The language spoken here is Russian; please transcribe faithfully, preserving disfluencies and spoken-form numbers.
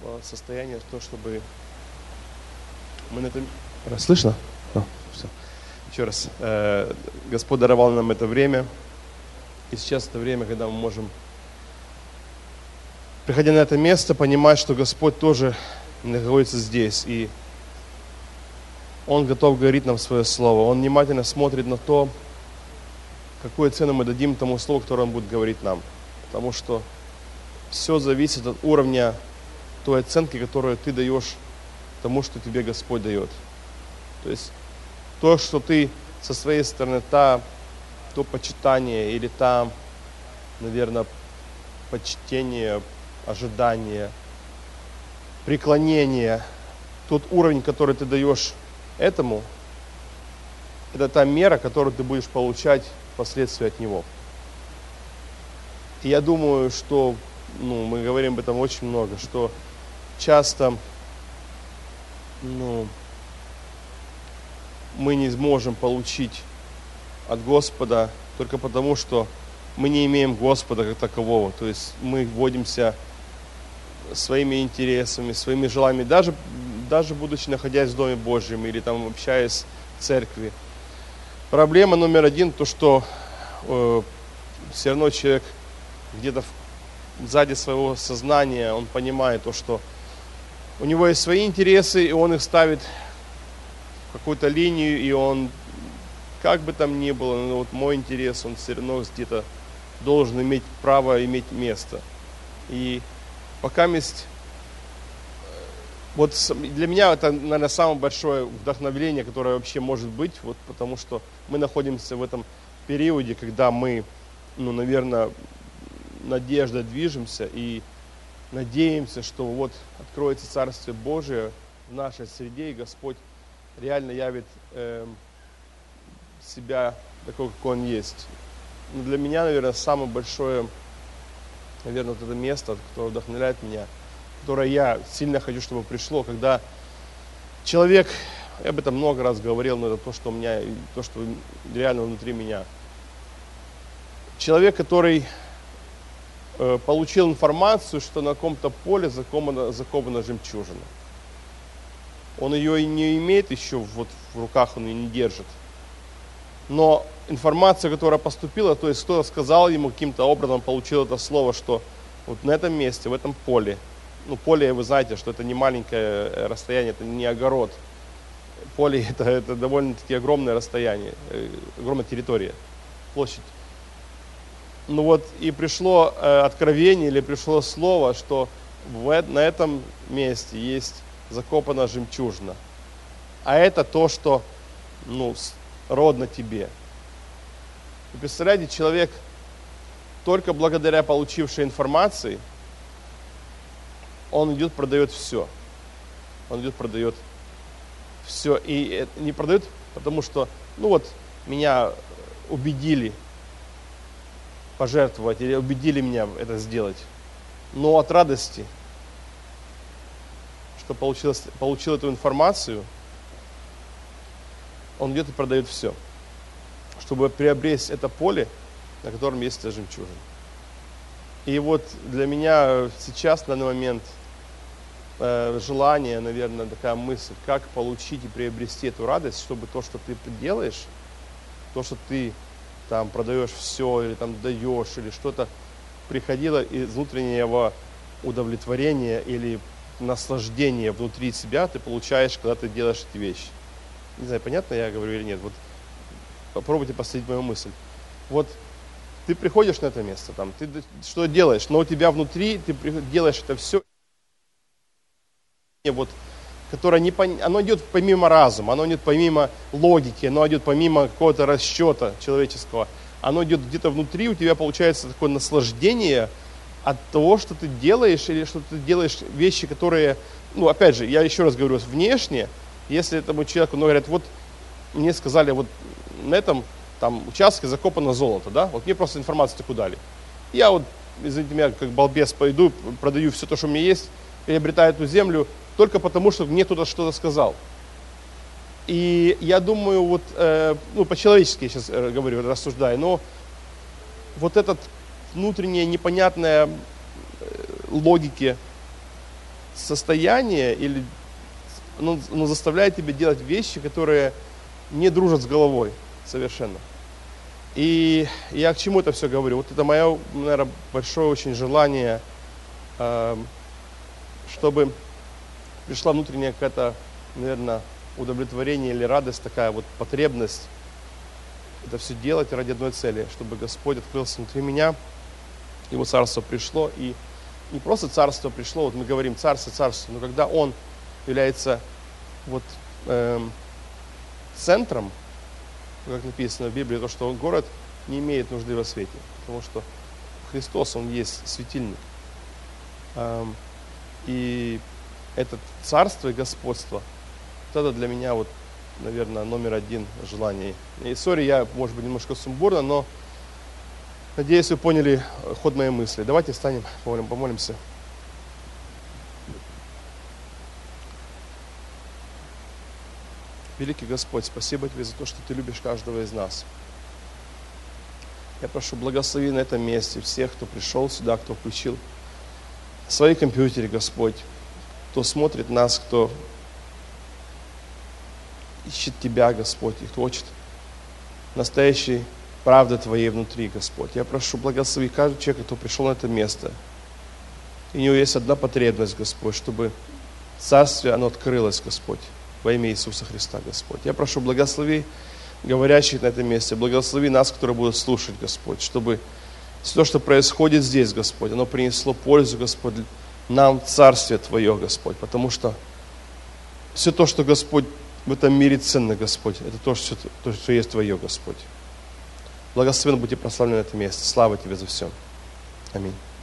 состояние, то, чтобы мы на этом... Раз, слышно? А, все. Еще раз. Э, Господь даровал нам это время. И сейчас это время, когда мы можем, приходя на это место, понимать, что Господь тоже находится здесь. И Он готов говорить нам свое слово. Он внимательно смотрит на то, какую цену мы дадим тому слову, которое Он будет говорить нам. Потому что все зависит от уровня той оценки, которую ты даешь тому, что тебе Господь дает. То есть то, что ты со своей стороны, та, то почитание или та, наверное, почтение, ожидание, преклонение, тот уровень, который ты даешь этому, это та мера, которую ты будешь получать впоследствии от Него. И я думаю, что, ну, мы говорим об этом очень много, что часто, ну, мы не сможем получить от Господа только потому, что мы не имеем Господа как такового. То есть мы вводимся своими интересами, своими желаниями, даже, даже будучи находясь в Доме Божьем или там общаясь в церкви. Проблема номер один, то что э, все равно человек где-то сзади своего сознания, он понимает то, что у него есть свои интересы, и он их ставит в какую-то линию, и он, как бы там ни было, но вот мой интерес, он все равно где-то должен иметь право, иметь место. И пока есть, вот для меня это, наверное, самое большое вдохновение, которое вообще может быть, вот потому что мы находимся в этом периоде, когда мы, ну, наверное, надеждой движемся и надеемся, что вот откроется Царствие Божие в нашей среде, и Господь реально явит э, себя такой, как Он есть. Но для меня, наверное, самое большое, наверное, вот это место, которое вдохновляет меня, которое я сильно хочу, чтобы пришло, когда человек, я об этом много раз говорил, но это то, что у меня, то, что реально внутри меня. Человек, который э, получил информацию, что на каком-то поле закопана, закопана жемчужина. Он ее и не имеет еще вот в руках, он ее не держит. Но информация, которая поступила, то есть кто-то сказал ему каким-то образом, получил это слово, что вот на этом месте, в этом поле, ну поле, вы знаете, что это не маленькое расстояние, это не огород. Поле это, это довольно-таки огромное расстояние, огромная территория, площадь. Ну вот и пришло э, откровение или пришло слово, что в, на этом месте есть закопана жемчужина. А это то, что, ну, родно тебе. И представляете, человек только благодаря получившей информации, он идет, продает все. Он идет, продает все. И не продает, потому что, ну вот, меня убедили пожертвовать, или убедили меня это сделать. Но от радости, что получил, получил эту информацию, он идет и продает все, чтобы приобрести это поле, на котором есть эта жемчужина. И вот для меня сейчас, в данный момент, э, желание, наверное, такая мысль, как получить и приобрести эту радость, чтобы то, что ты делаешь, то, что ты там продаешь все, или там даешь, или что-то, приходило из внутреннего удовлетворения или наслаждения внутри себя ты получаешь, когда ты делаешь эти вещи. Не знаю, понятно я говорю или нет. Вот попробуйте последить мою мысль. Вот ты приходишь на это место, там, ты что делаешь, но у тебя внутри ты делаешь это все, вот, которое не, оно идет помимо разума, оно идет помимо логики, оно идет помимо какого-то расчета человеческого. Оно идет где-то внутри, у тебя получается такое наслаждение от того, что ты делаешь, или что ты делаешь вещи, которые, ну, опять же, я еще раз говорю, внешне, если этому человеку, ну, говорят, вот мне сказали, вот на этом там участке закопано золото, да, вот мне просто информацию такую дали. Я вот, извините меня, как балбес пойду, продаю все то, что у меня есть, приобретаю эту землю, только потому, что мне кто-то что-то сказал. И я думаю, вот, э, ну, по-человечески я сейчас говорю, рассуждаю, но вот этот внутренняя непонятная логике состояние или оно, оно заставляет тебя делать вещи, которые не дружат с головой совершенно. И я к чему это все говорю? Вот это мое, наверное, большое очень желание, э, чтобы пришла внутренняя какая-то, наверное, удовлетворение или радость, такая вот потребность это все делать ради одной цели, чтобы Господь открылся внутри меня, Его царство пришло, и не просто царство пришло, вот мы говорим царство, царство, но когда Он является вот эм, центром, как написано в Библии, то, что город не имеет нужды во свете, потому что Христос, Он есть светильник. Эм, и это царство и господство, вот это для меня вот, наверное, номер один желаний. И сори, я, может быть, немножко сумбурно, но надеюсь, вы поняли ход моей мысли. Давайте встанем, помолим, помолимся. Великий Господь, спасибо Тебе за то, что Ты любишь каждого из нас. Я прошу, благослови на этом месте всех, кто пришел сюда, кто включил свои компьютеры, Господь, кто смотрит нас, кто ищет Тебя, Господь, и кто хочет настоящей правды Твоей внутри, Господь. Я прошу, благослови каждого человека, кто пришел на это место. И у него есть одна потребность, Господь, чтобы Царствие, оно открылось, Господь, во имя Иисуса Христа, Господь. Я прошу, благослови говорящих на этом месте, благослови нас, которые будут слушать, Господь, чтобы все то, что происходит здесь, Господь, оно принесло пользу, Господь, нам в Царствие Твое, Господь, потому что все то, что, Господь, в этом мире ценно, Господь, это то, что, то, что есть Твое, Господь. Благословен будь и прославлен на этом месте. Слава Тебе за все. Аминь.